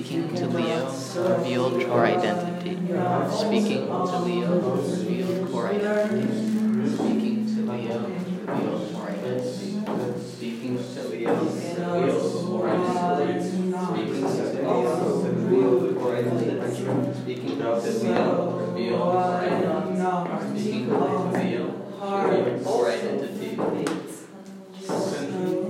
Speaking to Leo, revealed core identity. Speaking to Leo, revealed core identity. Speaking to Leo, revealed core identity. Speaking to Leo, revealed core identity. Speaking to Leo, revealed core identity. Speaking to Leo, revealed core identity. Speaking to Leo, revealed core identity.